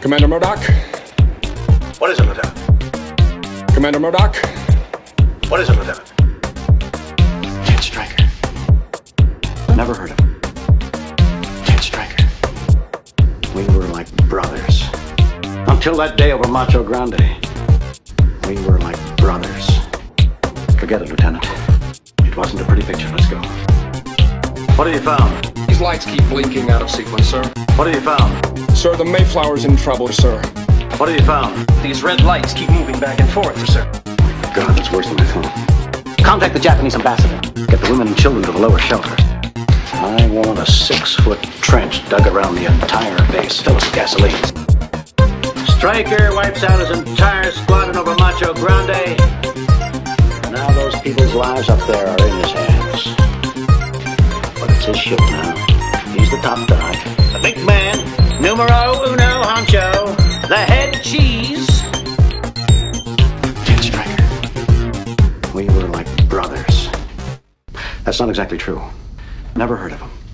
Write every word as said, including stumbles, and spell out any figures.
Commander Murdoch? What is it, Lieutenant? Commander Murdoch? What is it, Lieutenant? Jet Striker. Never heard of him. Jet Striker. We were like brothers. Until that day over Macho Grande. We were like brothers. Forget it, Lieutenant. It wasn't a pretty picture. Let's go. What have you found? These lights keep blinking out of sequence, sir. What have you found? Sir, the Mayflower's in trouble, sir. What have you found? These red lights keep moving back and forth, sir. God, that's worse than I thought. Contact the Japanese ambassador. Get the women and children to the lower shelter. I want a six-foot trench dug around the entire base. Fill it with gasoline. Stryker wipes out his entire squadron over Macho Grande. Now those people's lives up there are in his hands. But it's his ship now. He's the top dog. The big man, numero uno honcho, the head cheese. Jet Striker. We were like brothers. That's not exactly true. Never heard of him.